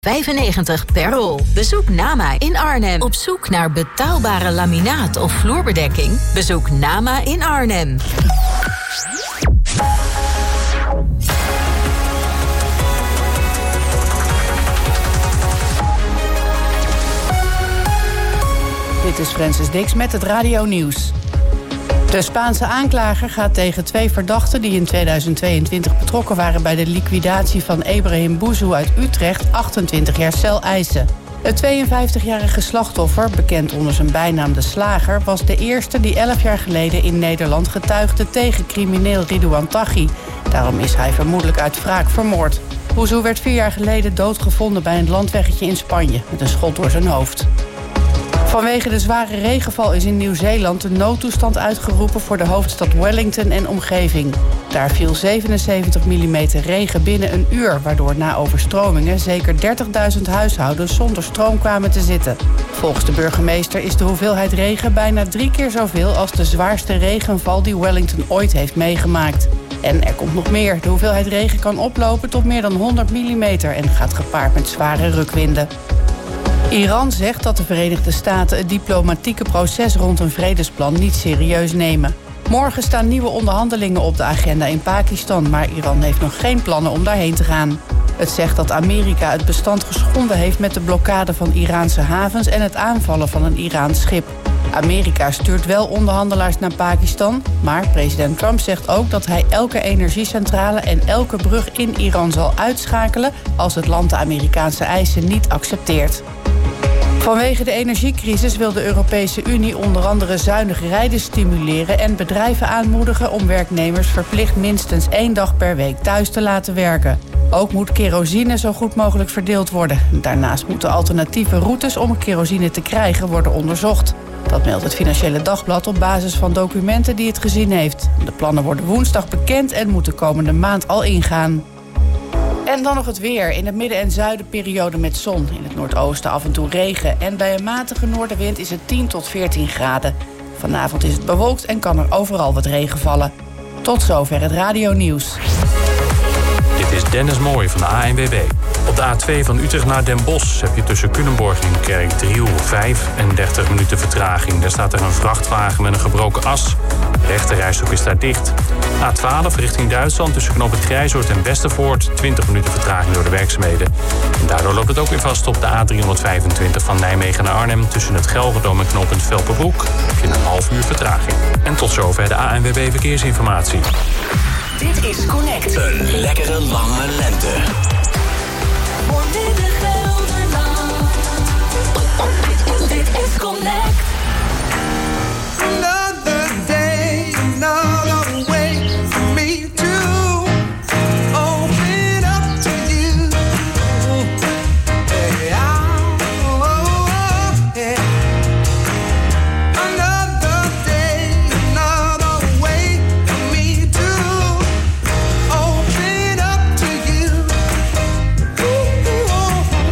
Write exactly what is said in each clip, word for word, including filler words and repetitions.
vijfennegentig per rol. Bezoek Nama in Arnhem. Op zoek naar betaalbare laminaat of vloerbedekking? Bezoek Nama in Arnhem. Dit is Francis Dix met het Radio Nieuws. De Spaanse aanklager gaat tegen twee verdachten die in tweeduizend tweeëntwintig betrokken waren bij de liquidatie van Ebrahim Bouzou uit Utrecht achtentwintig jaar cel eisen. Het tweeënvijftigjarige slachtoffer, bekend onder zijn bijnaam de Slager, was de eerste die elf jaar geleden in Nederland getuigde tegen crimineel Ridouan Taghi. Daarom is hij vermoedelijk uit wraak vermoord. Bouzou werd vier jaar geleden doodgevonden bij een landweggetje in Spanje met een schot door zijn hoofd. Vanwege de zware regenval is in Nieuw-Zeeland de noodtoestand uitgeroepen voor de hoofdstad Wellington en omgeving. Daar viel zevenenzeventig millimeter regen binnen een uur, waardoor na overstromingen zeker dertigduizend huishoudens zonder stroom kwamen te zitten. Volgens de burgemeester is de hoeveelheid regen bijna drie keer zoveel als de zwaarste regenval die Wellington ooit heeft meegemaakt. En er komt nog meer. De hoeveelheid regen kan oplopen tot meer dan honderd millimeter en gaat gepaard met zware rukwinden. Iran zegt dat de Verenigde Staten het diplomatieke proces rond een vredesplan niet serieus nemen. Morgen staan nieuwe onderhandelingen op de agenda in Pakistan, maar Iran heeft nog geen plannen om daarheen te gaan. Het zegt dat Amerika het bestand geschonden heeft met de blokkade van Iraanse havens en het aanvallen van een Iraans schip. Amerika stuurt wel onderhandelaars naar Pakistan, maar president Trump zegt ook dat hij elke energiecentrale en elke brug in Iran zal uitschakelen als het land de Amerikaanse eisen niet accepteert. Vanwege de energiecrisis wil de Europese Unie onder andere zuinig rijden stimuleren en bedrijven aanmoedigen om werknemers verplicht minstens één dag per week thuis te laten werken. Ook moet kerosine zo goed mogelijk verdeeld worden. Daarnaast moeten alternatieve routes om kerosine te krijgen worden onderzocht. Dat meldt het Financiële Dagblad op basis van documenten die het gezien heeft. De plannen worden woensdag bekend en moeten komende maand al ingaan. En dan nog het weer. In het midden en zuiden periode met zon. In het noordoosten af en toe regen. En bij een matige noordenwind is het tien tot veertien graden. Vanavond is het bewolkt en kan er overal wat regen vallen. Tot zover het Radio Nieuws. Dit is Dennis Mooij van de A N W B. Op de A twee van Utrecht naar Den Bosch heb je tussen Culemborg en Kerkdriel vijfendertig minuten vertraging. Daar staat er een vrachtwagen met een gebroken as. De rechterrijstrook is daar dicht. A twaalf richting Duitsland tussen Knoop het Grijzoord en Westervoort. twintig minuten vertraging door de werkzaamheden. En daardoor loopt het ook weer vast op de A driehonderdvijfentwintig van Nijmegen naar Arnhem. Tussen het Gelredome en knooppunt Velperbroek heb je een half uur vertraging. En tot zover de A N W B Verkeersinformatie. Dit is Connect. Een lekkere lange lente. Voor midden Gelderland. Dit is Connect. Another day, another way for me to open up to you. Hey, oh, oh, yeah. Another day, another way for me to open up to you. Ooh, ooh,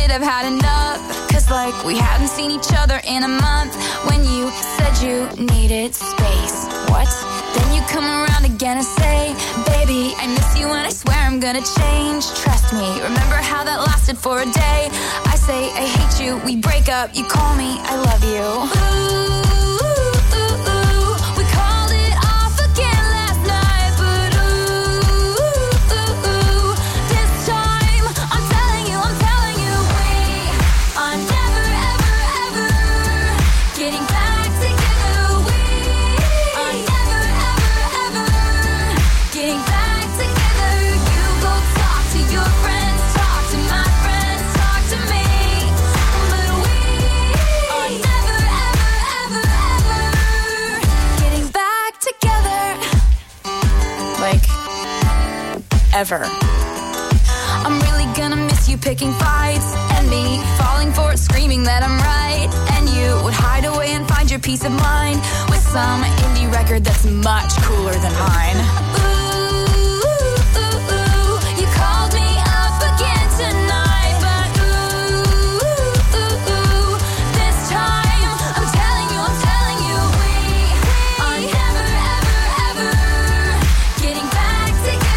should have had enough. Cause like we hadn't seen each other in a month. When you said you needed space. What? Then you come around again and say, baby, I miss you and I swear I'm gonna change. Trust me, remember how that lasted for a day? I say I hate you, we break up, you call me, I love you. Ooh. Ever. I'm really gonna miss you picking fights and me falling for it, screaming that I'm right. And you would hide away and find your peace of mind with some indie record that's much cooler than mine. Ooh, ooh, ooh, you called me up again tonight, but ooh, ooh, ooh, this time I'm telling you, I'm telling you, we are never, ever, ever getting back together.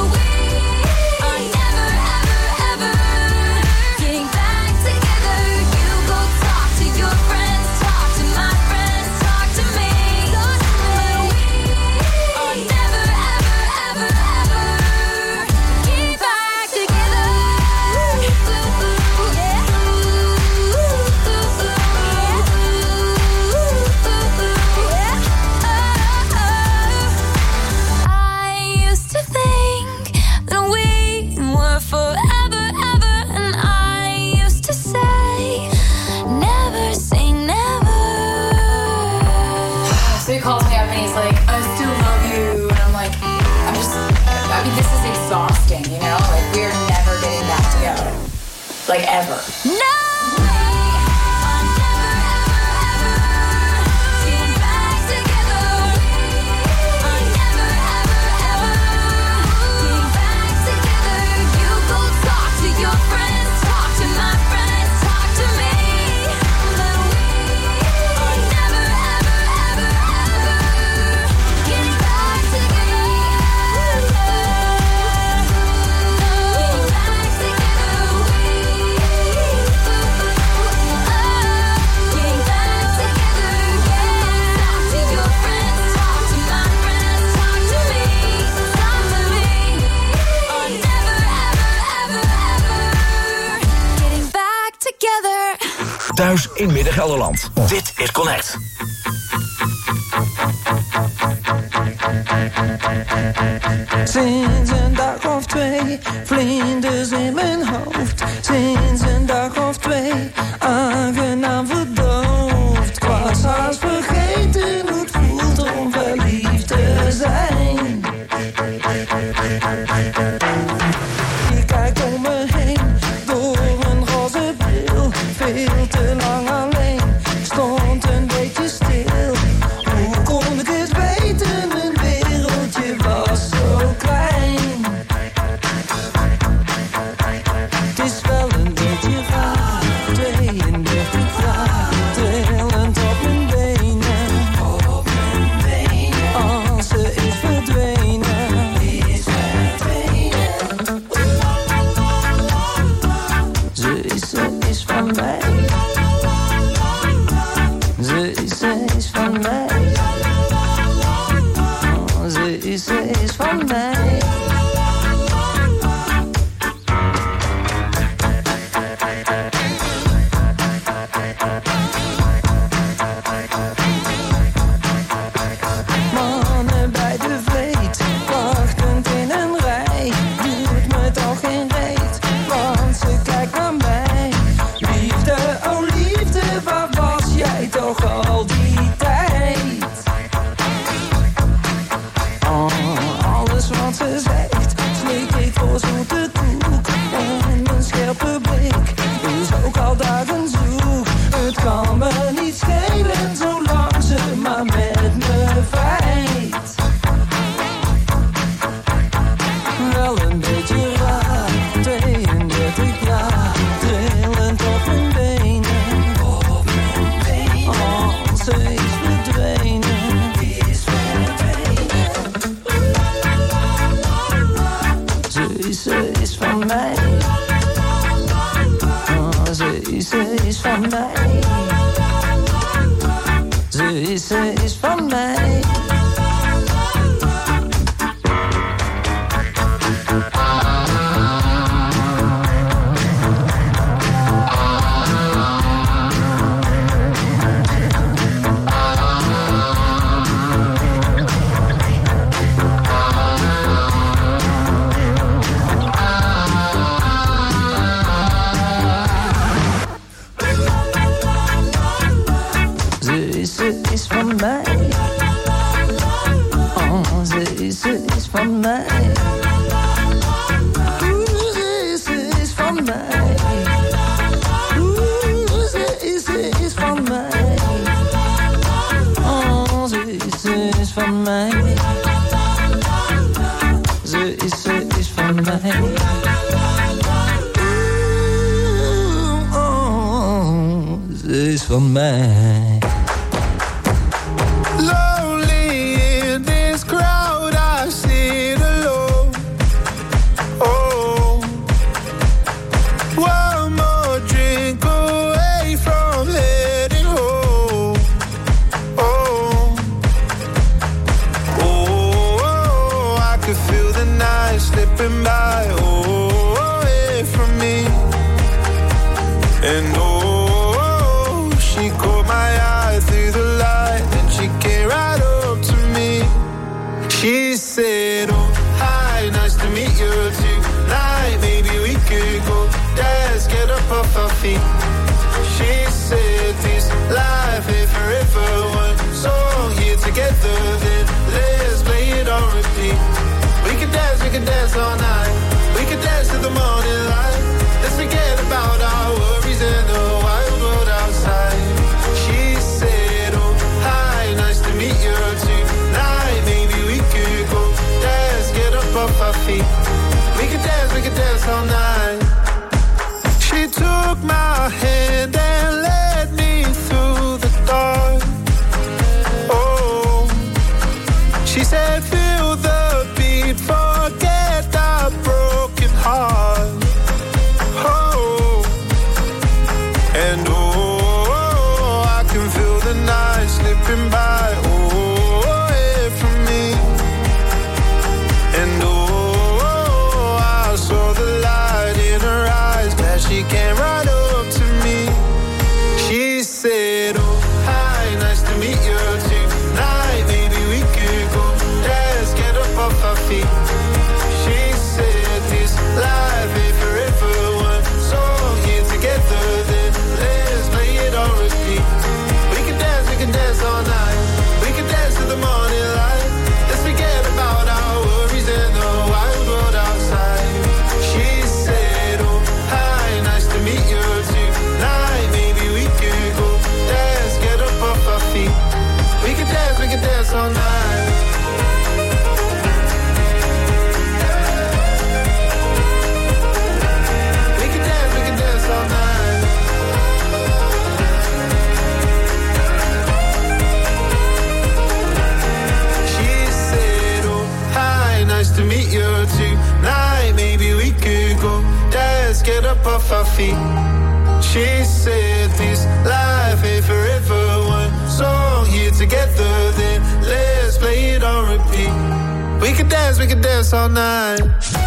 Like ever. No! Thuis in Midden-Gelderland. Dit is Connect. Sinds een dag of twee, vlinders in mijn hoofd. Sinds een dag of twee, aangenaam verdoofd. Ik was haast vergeten hoe het voelt om verliefd te zijn. Ik kijk om me heen, door een roze bril. Veel te lang alleen, stond een beetje stil. Hoe kon ik het weten, mijn wereldje was zo klein. Het is wel een beetje raar, tweeëndertig graden, trillend op mijn benen. Op mijn benen, als ze is verdwenen, is verdwenen. Ze is, ze is van mij. Ze is, ze is van mij. Oh, ze is, ze is van mij. Mannen bij de vleet, wachtend in een rij. Doet me toch geen reet, want ze kijkt naar mij. Liefde, oh liefde, waar was jij toch al die tijd? Oh, alles wat ze Ze is, ze is van mij. Oh, ze is, ze is van mij. Ze is, ze is van mij. Ze is van mij. Oh, ze is, ze is van mij. Oeh, ze is, ze is van mij. Oeh, ze is, ze is van mij. Oh, ze is, ze is van mij. Ze is, ze is van mij. Oeh, oh, ze is van mij. She said this life ain't forever. One song here together, then let's play it on repeat. We can dance, we can dance all night. We can dance to the morning light. Let's forget about our worries and the wild world outside. She said, oh, hi, nice to meet you tonight. Maybe we could go dance, get up off our feet. We can dance, we can dance all night. She took my hand and led me through the dark. Oh, she said, feel the beat, forget our broken heart. Oh, and oh, I can feel the night slipping by. Oh, away from me. And oh, I saw the light in her eyes. She came right up to me. She said, oh, hi, nice to meet you tonight. Maybe we could go dance, get up off our feet. She said this life ain't forever. One song here together, then let's play it on repeat. We can dance, we can dance all night. We can dance to the morning light. Let's forget about our worries and the wild world outside. She said, oh, nice to meet you tonight. Maybe we could go dance, get up off our feet. We can dance, we can dance all night. We can dance, we can dance all night. She said, oh, hi, nice to meet you tonight. Maybe we could go dance, get up off our feet. She said this life ain't forever. One song here together, then let's play it on repeat. We can dance, we can dance all night.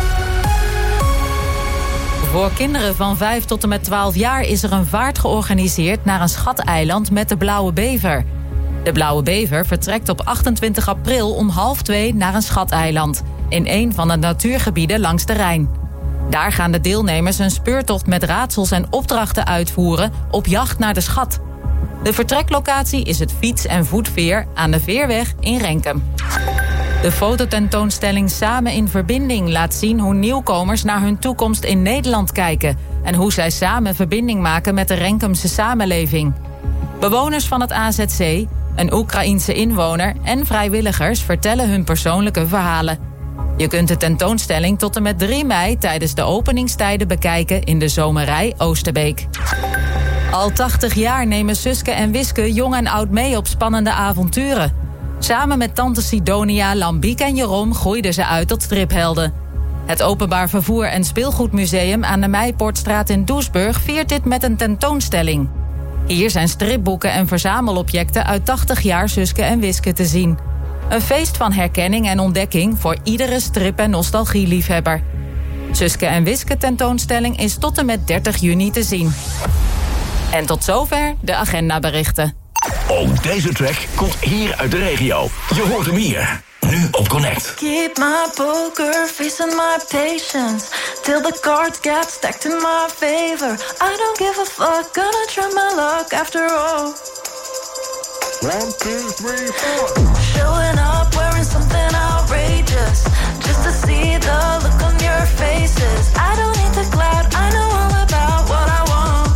Voor kinderen van vijf tot en met twaalf jaar is er een vaart georganiseerd naar een schateiland met de Blauwe Bever. De Blauwe Bever vertrekt op achtentwintig april om half twee naar een schateiland in een van de natuurgebieden langs de Rijn. Daar gaan de deelnemers een speurtocht met raadsels en opdrachten uitvoeren op jacht naar de schat. De vertreklocatie is het fiets- en voetveer aan de Veerweg in Renkum. De fototentoonstelling Samen in Verbinding laat zien hoe nieuwkomers naar hun toekomst in Nederland kijken en hoe zij samen verbinding maken met de Renkumse samenleving. Bewoners van het A Z C, een Oekraïense inwoner en vrijwilligers vertellen hun persoonlijke verhalen. Je kunt de tentoonstelling tot en met drie mei tijdens de openingstijden bekijken in de Zomerij Oosterbeek. Al tachtig jaar nemen Suske en Wiske jong en oud mee op spannende avonturen. Samen met tante Sidonia, Lambiek en Jeroen groeiden ze uit tot striphelden. Het Openbaar Vervoer en Speelgoedmuseum aan de Meipoortstraat in Doesburg viert dit met een tentoonstelling. Hier zijn stripboeken en verzamelobjecten uit tachtig jaar Suske en Wiske te zien. Een feest van herkenning en ontdekking voor iedere strip- en nostalgieliefhebber. Suske en Wiske tentoonstelling is tot en met dertig juni te zien. En tot zover de agendaberichten. Ook deze track komt hier uit de regio. Je hoort hem hier. Nu op Connect. Keep my poker face and my patience till the cards get stacked in my favor. I don't give a fuck, gonna try my luck after all. One, two, three, four. Showing up wearing something outrageous just to see the look on your faces. I don't need the clout, I know all about what I want.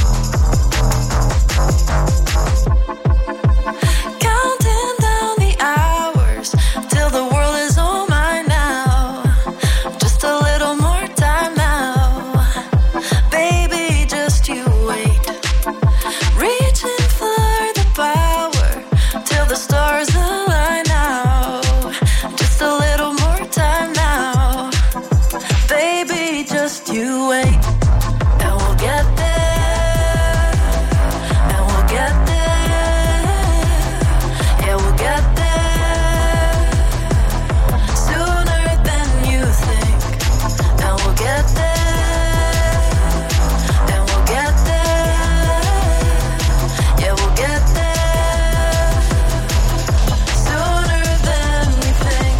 Counting down the hours till the world is all mine now. Just a little more time now. Baby, just you wait. Reaching for the power till the stars align now. Just a little more time now. Baby, just you wait. And we'll get there. And we'll get there. Yeah, we'll get there. Sooner than you think. And we'll get there. And we'll get there. Yeah, we'll get there. Sooner than we think.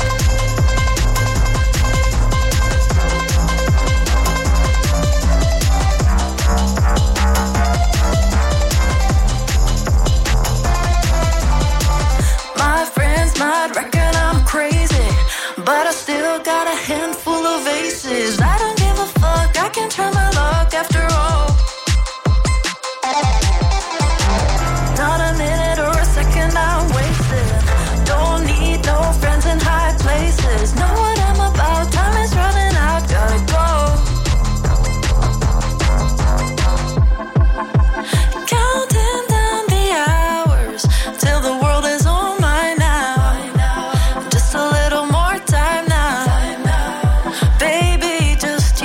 My friends might reckon I'm crazy, but I still got a handful of aces. I don't give a fuck, I can try my luck after all. Not a minute or a second I'm wasting. Don't need no friends in high places. Know what I'm about, time is running out, gotta go. Counting down the hours till the world is all mine now. Just a little more time now. Baby, just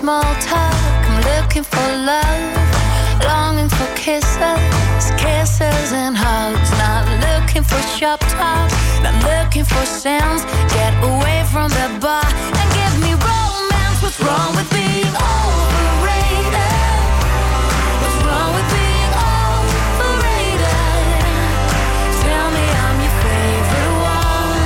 small talk. I'm looking for love, longing for kisses, kisses and hugs. Not looking for shop talk, not looking for sounds. Get away from the bar and give me romance. What's wrong with being overrated? What's wrong with being overrated? Tell me I'm your favorite one,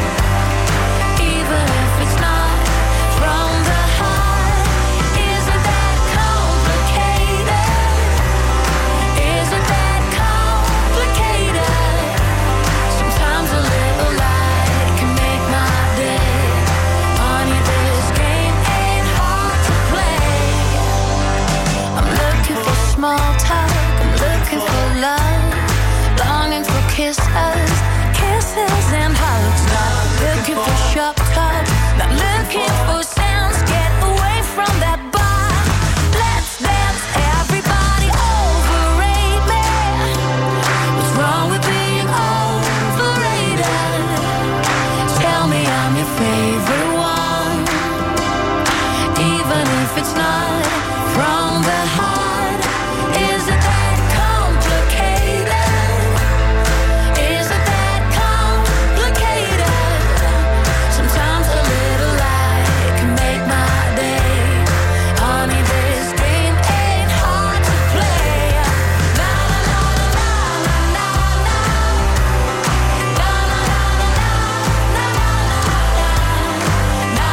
even if it's not from the heart. Isn't that complicated? Isn't that complicated? Sometimes a little light can make my day. Honey, this game ain't hard to play. I'm looking for small talk, I'm looking for love, longing for kisses, kisses and hugs. Not looking for shop talk, not looking for sounds. Get away from that bar. Let's dance, everybody overrate me. What's wrong with being overrated? Tell me I'm your favorite one, even if it's not from the heart. Isn't that complicated? Isn't that complicated? Sometimes a little light can make my day. Honey, this game ain't hard to play. Na na na na na na na na na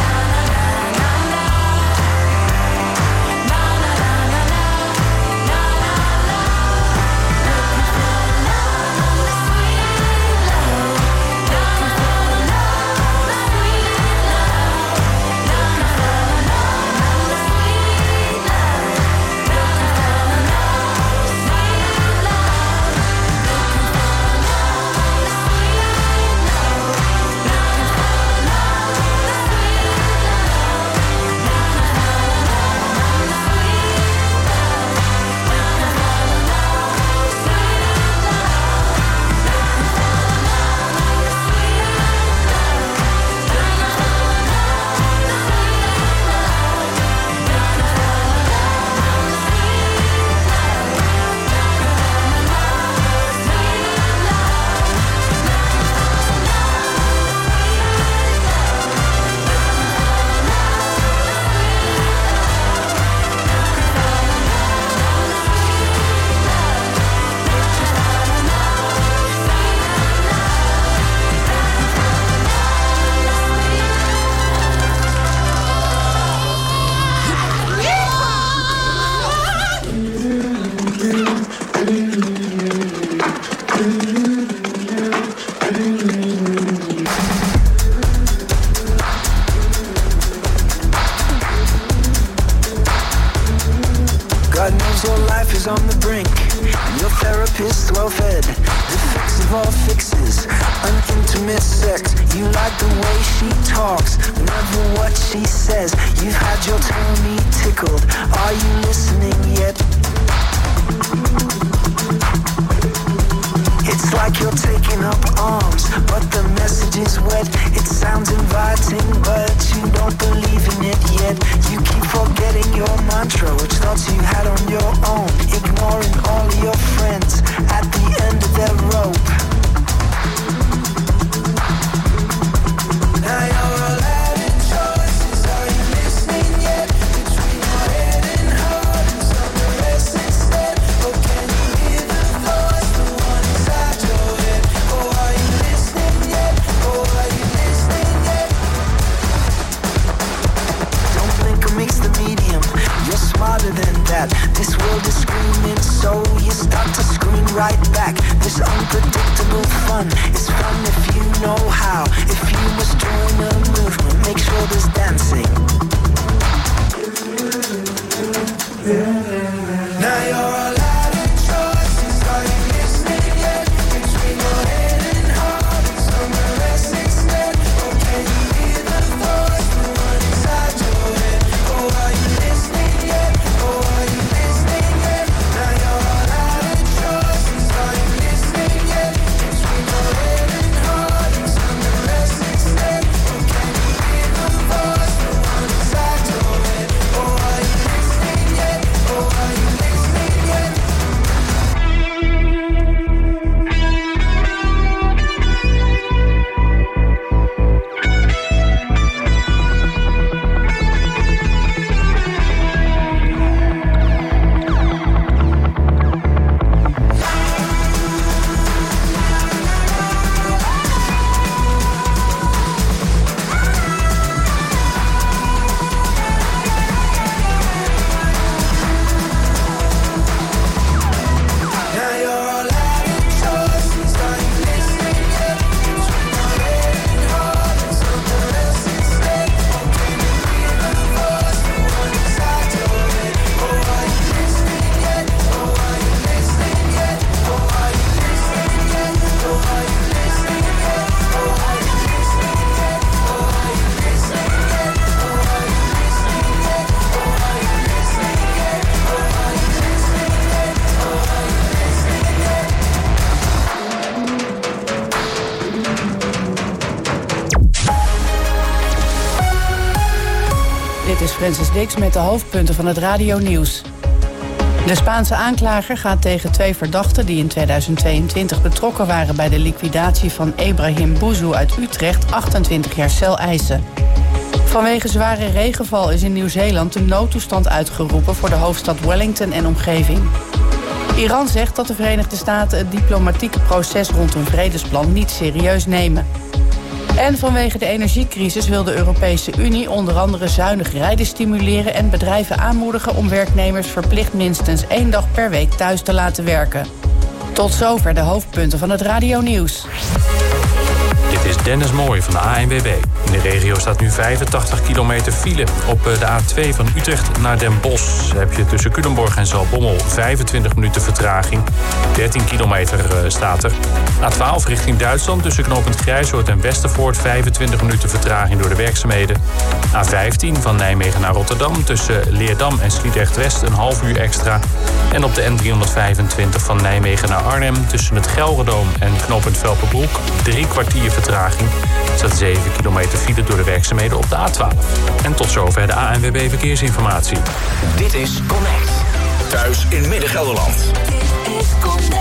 God knows your life is on the brink, and your therapist well fed. The fix of all fixes, an intimate sex. You like the way she talks, never what she says. You've had your tummy tickled, are you listening yet? It's like you're taking up arms, but the message is wet. It sounds inviting, but you don't believe in it yet. You keep forgetting your mantra, which thoughts you had on your own, ignoring all your friends at the end of their rope. Now you're allowed in choices, are you listening yet? Between your head and heart and some the rest instead. Or can you hear the voice, the one inside your head? Oh, are you listening yet? Oh, are you listening yet? Don't blink or mix the medium, you're smarter than that. This world is screaming, so you start to scream right back. This unpredictable fun is fun if you know how. If you must join a movement, make sure there's dancing. Now you're allowed in choices, are you listening yet? Between your head and heart and some the rest instead. Or can you hear the voice, the one inside your head? Oh, are you listening yet? Oh, are you listening yet? Now you're allowed in choices, are you listening yet? Between your head and heart and some the rest instead. Or can you hear the voice, the one is Francis Dix met de hoofdpunten van het radionieuws. De Spaanse aanklager gaat tegen twee verdachten die in tweeduizend tweeëntwintig betrokken waren bij de liquidatie van Ebrahim Bouzou uit Utrecht achtentwintig jaar cel eisen. Vanwege zware regenval is in Nieuw-Zeeland de noodtoestand uitgeroepen voor de hoofdstad Wellington en omgeving. Iran zegt dat de Verenigde Staten het diplomatieke proces rond een vredesplan niet serieus nemen. En vanwege de energiecrisis wil de Europese Unie onder andere zuinig rijden stimuleren en bedrijven aanmoedigen om werknemers verplicht minstens één dag per week thuis te laten werken. Tot zover de hoofdpunten van het radionieuws. Dit is Dennis Mooij van de A N W B. In de regio staat nu vijfentachtig kilometer file. Op de A twee van Utrecht naar Den Bosch heb je tussen Culemborg en Zaltbommel vijfentwintig minuten vertraging. dertien kilometer staat er. A twaalf richting Duitsland tussen knooppunt Grijzoord en Westervoort vijfentwintig minuten vertraging door de werkzaamheden. A vijftien van Nijmegen naar Rotterdam tussen Leerdam en Sliedrecht-West een half uur extra. En op de N driehonderdvijfentwintig van Nijmegen naar Arnhem tussen het Gelredoom en knooppunt Velpenbroek drie kwartier vertraging. Er staat zeven kilometer file door de werkzaamheden op de A twaalf. En tot zover de A N W B Verkeersinformatie. Dit is Connect. Thuis in Midden-Gelderland. Dit is Connect.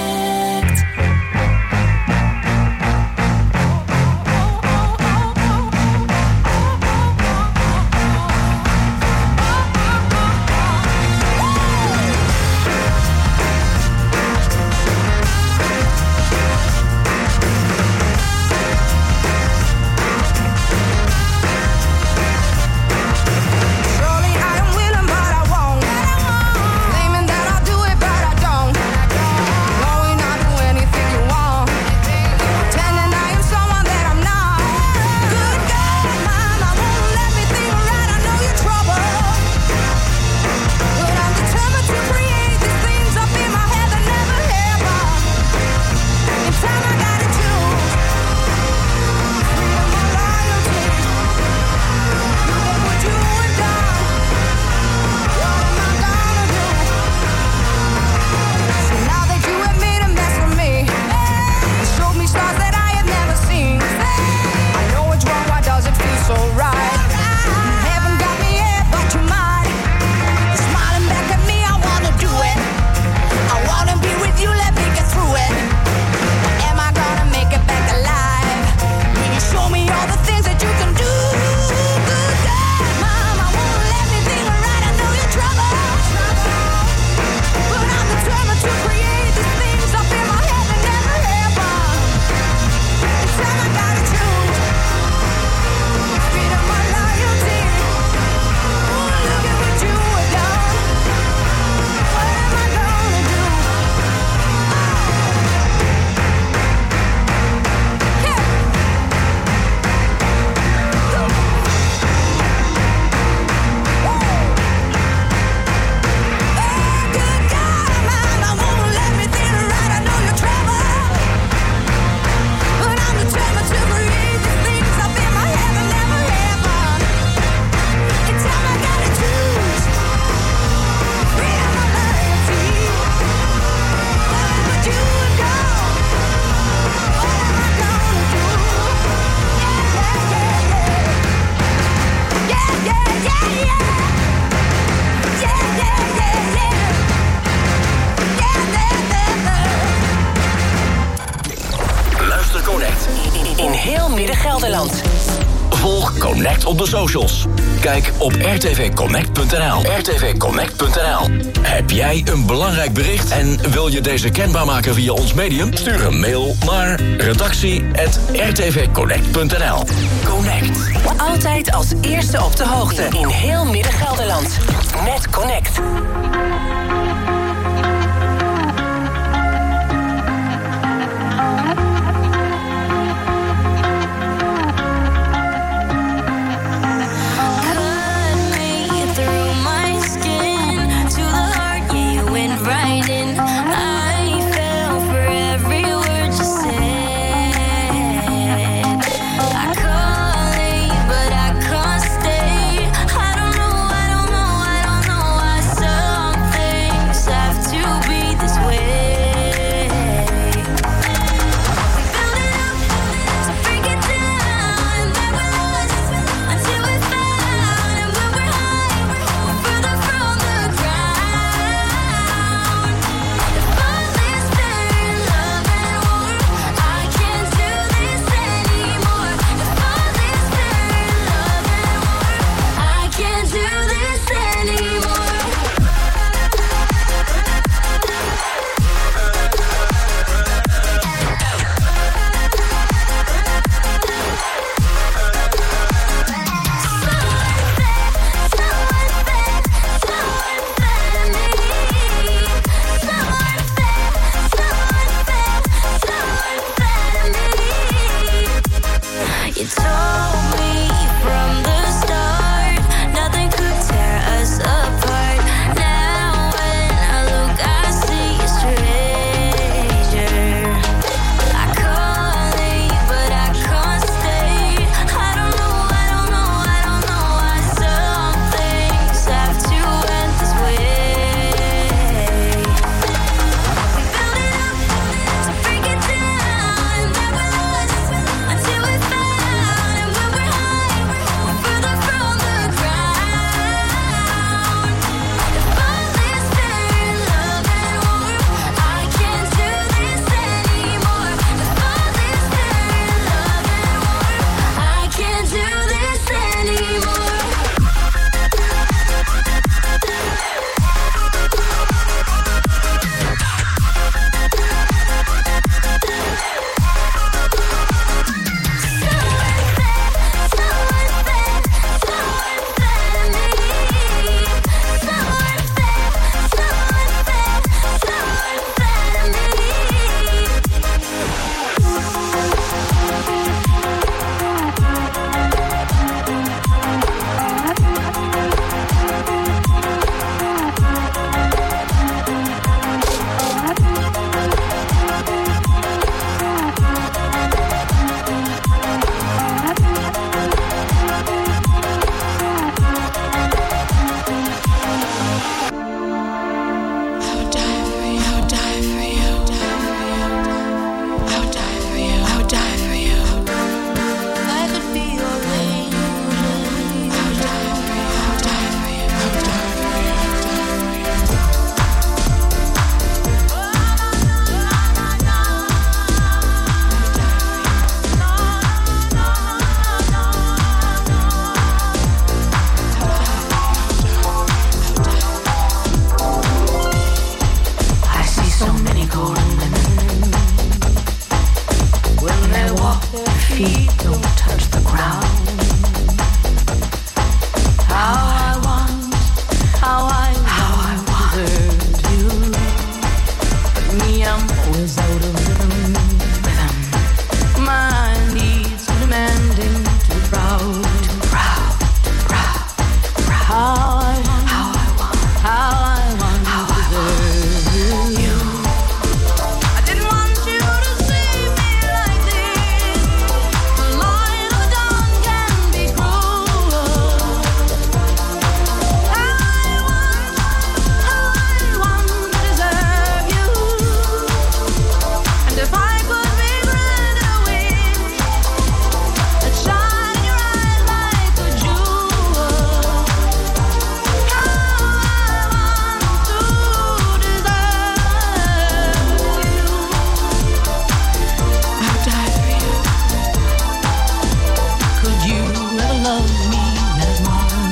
Volg Connect op de socials. Kijk op r t v connect punt n l. r t v connect punt n l. Heb jij een belangrijk bericht en wil je deze kenbaar maken via ons medium? Stuur een mail naar redactie apenstaartje r t v connect punt n l. Connect. Altijd als eerste op de hoogte in heel Midden-Gelderland. Net Connect. But I can't stay. I don't know, I don't know, I don't know why some touch the ground. How I want, how I how want, I want to hurt you. But me, I'm always out of rhythm. rhythm. My needs too demanding, too proud, too proud, too proud, too proud. How I want, how I want, how I want how to hurt you. you. I didn't want you to see me like this. The light of the dawn can be cruel. How I want, how I want to deserve you. And if I could be granted a wish that shine in your eyes like a jewel. How I want to deserve you. I'll die for you. Could you ever love me as one?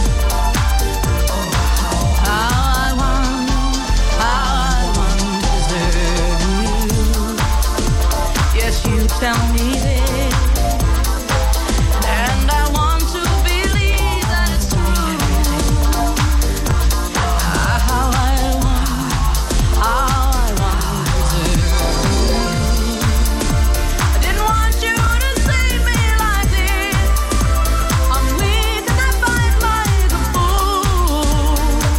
How I want, how I want to deserve you. Yes, you tell me this, and I want to believe that it's true. How I want, how I want to deserve you. I didn't want you to see me like this. I'm weak and I fight like a fool.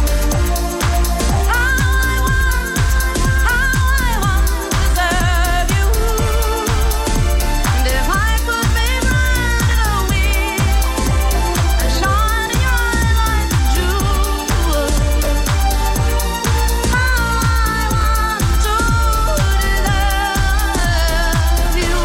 How I want, how I want to deserve you. And if I could be granted a wish and shine in your eyes like a jewel. How I want to deserve you.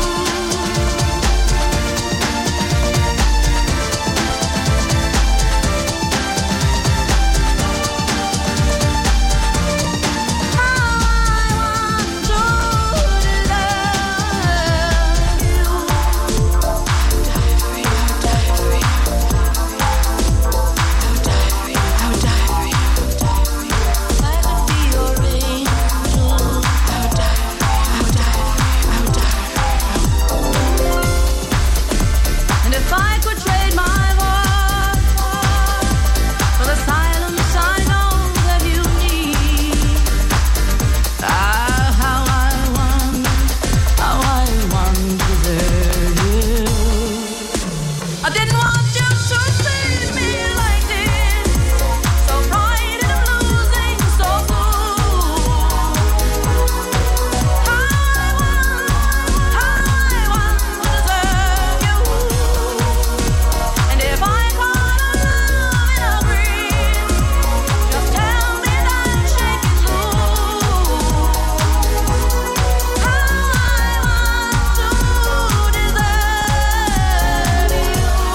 And if I could trade my heart for the silence I know that you need. Ah, how I want, how I want to desert you. I didn't want you to see me like this, so frightened of losing, so fool. How I want, how I want to deserve you. And if I caught a love in a breeze, just tell me that shake is loose. How I want to deserve you.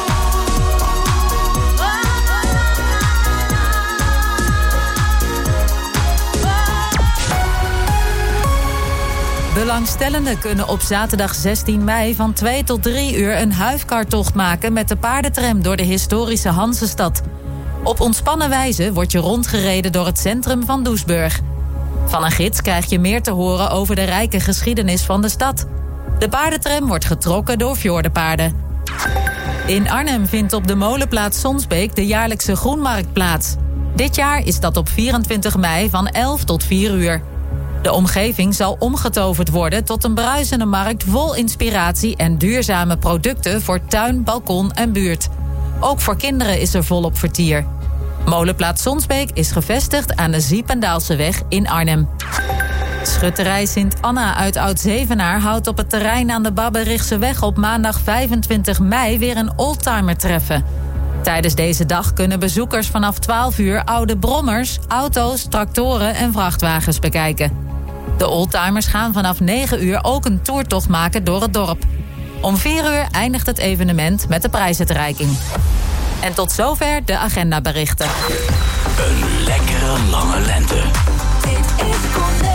Belangstellenden kunnen op zaterdag zestien mei van twee tot drie uur een huifkartocht maken met de paardentram door de historische Hanzestad. Op ontspannen wijze wordt je rondgereden door het centrum van Doesburg. Van een gids krijg je meer te horen over de rijke geschiedenis van de stad. De paardentram wordt getrokken door fjordenpaarden. In Arnhem vindt op de molenplaats Sonsbeek de jaarlijkse Groenmarkt plaats. Dit jaar is dat op vierentwintig mei van elf tot vier uur. De omgeving zal omgetoverd worden tot een bruisende markt vol inspiratie en duurzame producten voor tuin, balkon en buurt. Ook voor kinderen is er volop vertier. Molenplaats Sonsbeek is gevestigd aan de Ziependaalseweg in Arnhem. Schutterij Sint-Anna uit Oud-Zevenaar houdt op het terrein aan de Babberichseweg op maandag vijfentwintig mei weer een oldtimer treffen. Tijdens deze dag kunnen bezoekers vanaf twaalf uur oude brommers, auto's, tractoren en vrachtwagens bekijken. De oldtimers gaan vanaf negen uur ook een toertocht maken door het dorp. Om vier uur eindigt het evenement met de prijsuitreiking. En tot zover de agendaberichten. Een lekkere lange lente. Dit is Connect.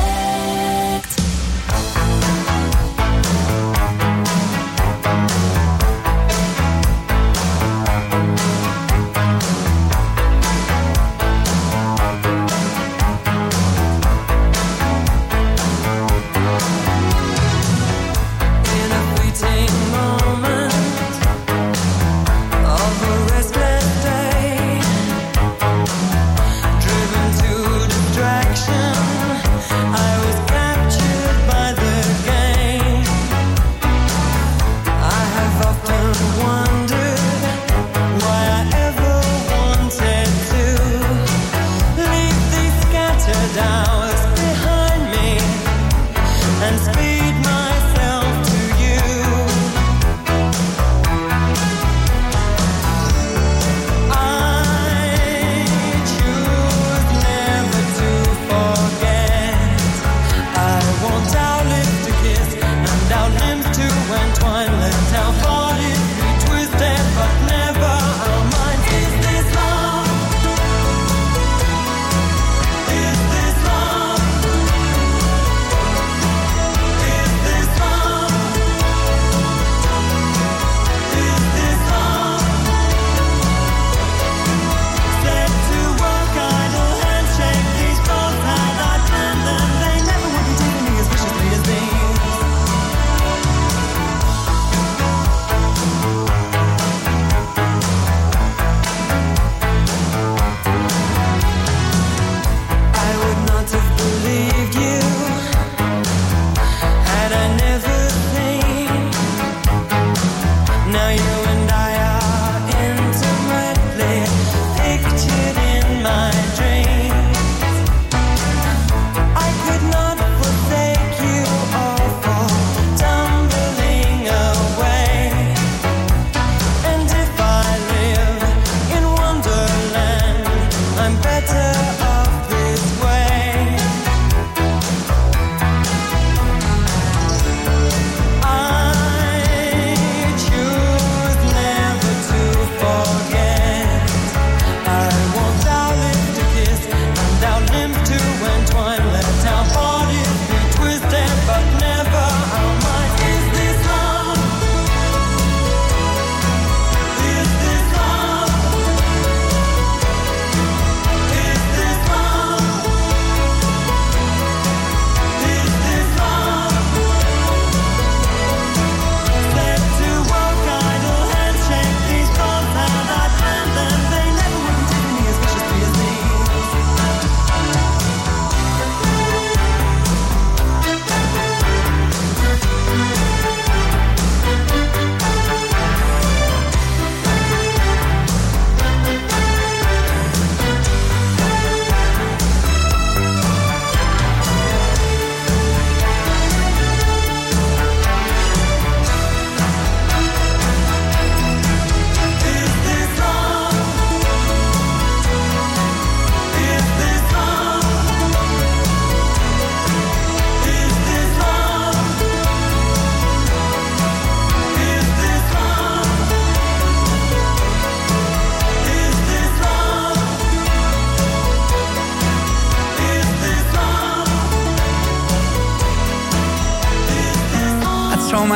In a fleeting moment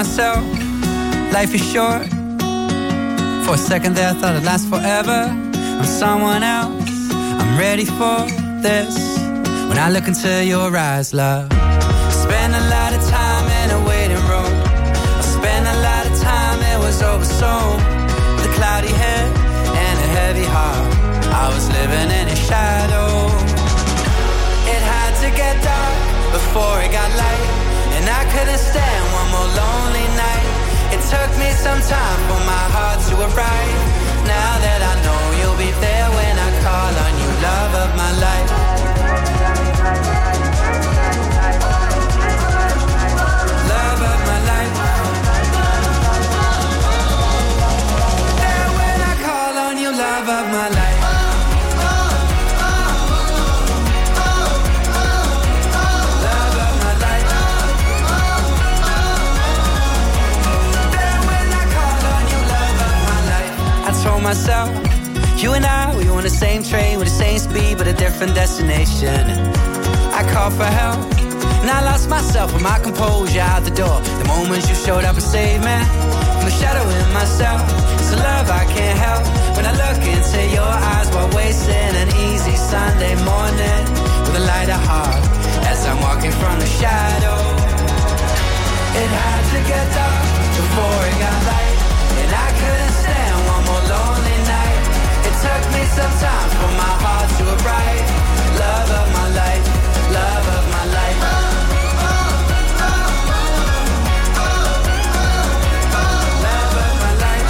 myself, life is short. For a second there I thought it'd last forever. I'm someone else, I'm ready for this. When I look into your eyes, love, spend a lot of time in a waiting room. I spent a lot of time, it was over soon. With a cloudy head and a heavy heart, I was living in a shadow. It had to get dark before it got light, and I couldn't stand one more lonely night. It took me some time for my heart to arrive. Now that I know you'll be there when I call on you, love of my life. Love of my life. There when I call on you, love of my life. Told myself, you and I, we were on the same train with the same speed but a different destination. I called for help and I lost myself with my composure out the door. The moment you showed up and saved me from the shadow in myself. It's a love I can't help when I look into your eyes while wasting an easy Sunday morning with a lighter heart as I'm walking from the shadow. It had to get dark before it got light, and I couldn't stand one more lonely night. It took me some time for my heart to arrive. Love of my life, love of my life. Love of my life.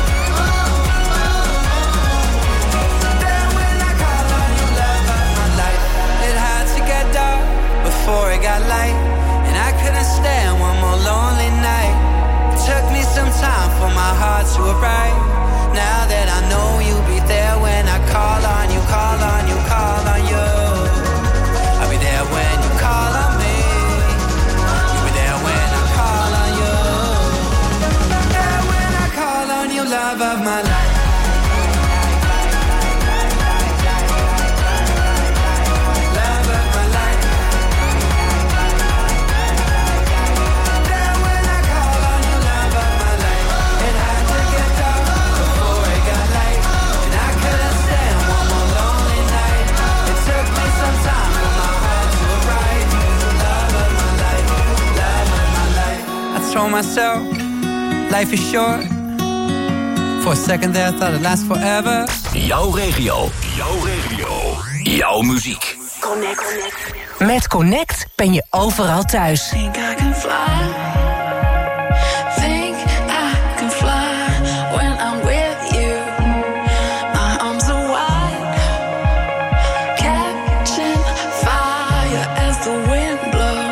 Then when I call on you, love of my life. It had to get dark before it got light, and I couldn't stand one more lonely night. Took me some time for my heart to arrive. Now that I know you'll be there when I call on you, call on you, call on you. I'll be there when you call on me. You'll be there when I call on you. There when I call on you, love of my life. Told myself, life is short. For a second there I thought it'd last forever. Jouw regio, jouw regio, jouw muziek. Connect. Met Connect ben je overal thuis. Think I can fly. Think I can fly when I'm with you. My arms are wide, catching fire as the wind blows.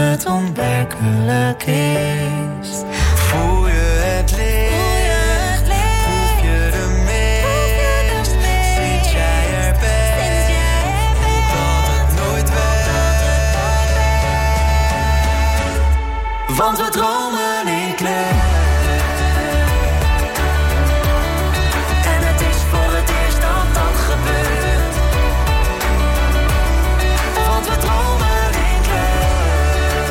het onwerkelijk is. Voel je het licht, proef je de mist, sinds jij er bent, voelt dat het nooit weg. Want we dromen in kleur. En het is voor het eerst dat dat gebeurt. Want we dromen in kleur.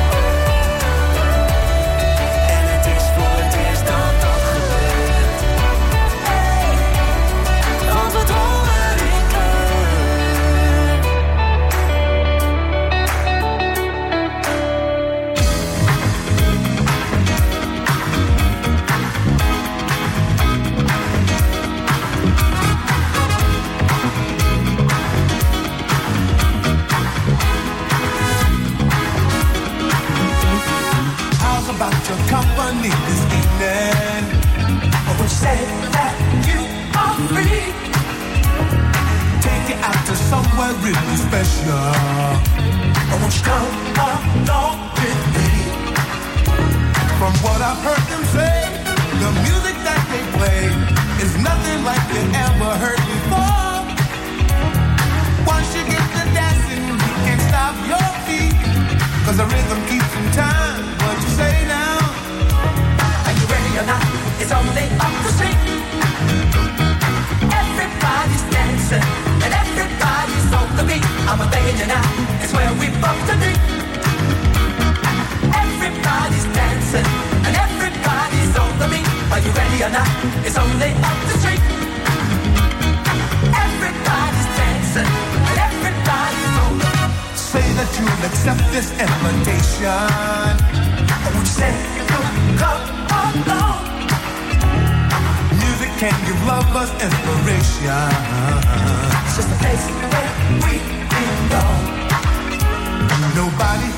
En het is voor het eerst dat dat gebeurt. Want we dromen in kleur. How's about your company this evening? I would say that you are free. Take you out to somewhere really special. I want you to come along with me. From what I've heard them say, the music that they play is nothing like you ever heard before. Once you get to dancing, you can't stop your feet. Cause the rhythm keeps in time. What you say now? Are you ready or not? It's only up the street. Everybody's dancing and everybody's on the beat. I'm a begging you now, it's where we both to be. Everybody's dancing and everybody's on the beat. Are you ready or not? It's only up the street. Everybody's dancing and everybody's on the beat. Say that you'll accept this invitation. Would you say you'll come along? Music can give lovers inspiration. It's just a place where we belong. Nobody